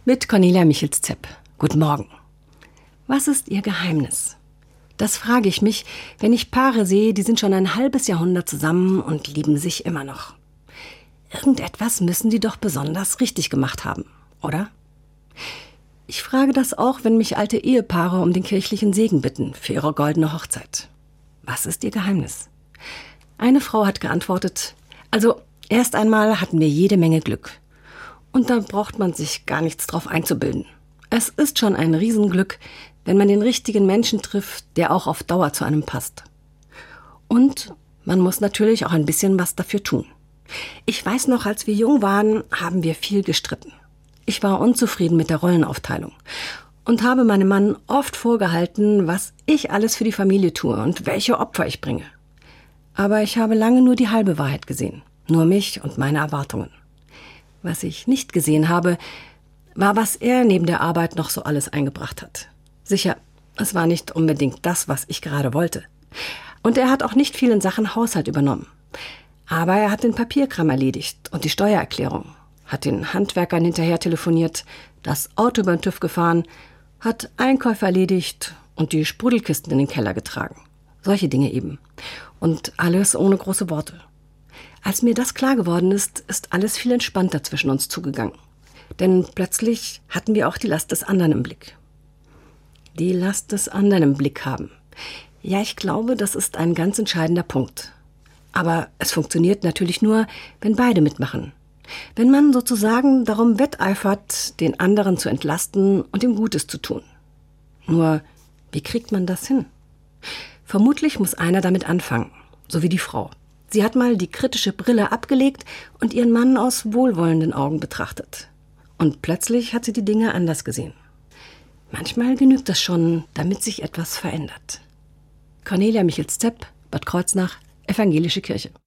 Mit Cornelia Michels-Zepp. Guten Morgen. Was ist Ihr Geheimnis? Das frage ich mich, wenn ich Paare sehe, die sind schon ein halbes Jahrhundert zusammen und lieben sich immer noch. Irgendetwas müssen die doch besonders richtig gemacht haben, oder? Ich frage das auch, wenn mich alte Ehepaare um den kirchlichen Segen bitten für ihre goldene Hochzeit. Was ist Ihr Geheimnis? Eine Frau hat geantwortet, also erst einmal hatten wir jede Menge Glück. Und da braucht man sich gar nichts drauf einzubilden. Es ist schon ein Riesenglück, wenn man den richtigen Menschen trifft, der auch auf Dauer zu einem passt. Und man muss natürlich auch ein bisschen was dafür tun. Ich weiß noch, als wir jung waren, haben wir viel gestritten. Ich war unzufrieden mit der Rollenaufteilung und habe meinem Mann oft vorgehalten, was ich alles für die Familie tue und welche Opfer ich bringe. Aber ich habe lange nur die halbe Wahrheit gesehen, nur mich und meine Erwartungen. Was ich nicht gesehen habe, war, was er neben der Arbeit noch so alles eingebracht hat. Sicher, es war nicht unbedingt das, was ich gerade wollte. Und er hat auch nicht viel in Sachen Haushalt übernommen. Aber er hat den Papierkram erledigt und die Steuererklärung, hat den Handwerkern hinterher telefoniert, das Auto über den TÜV gefahren, hat Einkäufe erledigt und die Sprudelkisten in den Keller getragen. Solche Dinge eben. Und alles ohne große Worte. Als mir das klar geworden ist, ist alles viel entspannter zwischen uns zugegangen. Denn plötzlich hatten wir auch die Last des anderen im Blick. Die Last des anderen im Blick haben. Ja, ich glaube, das ist ein ganz entscheidender Punkt. Aber es funktioniert natürlich nur, wenn beide mitmachen. Wenn man sozusagen darum wetteifert, den anderen zu entlasten und ihm Gutes zu tun. Nur, wie kriegt man das hin? Vermutlich muss einer damit anfangen, so wie die Frau. Sie hat mal die kritische Brille abgelegt und ihren Mann aus wohlwollenden Augen betrachtet. Und plötzlich hat sie die Dinge anders gesehen. Manchmal genügt das schon, damit sich etwas verändert. Cornelia Michels-Zepp, Bad Kreuznach, Evangelische Kirche.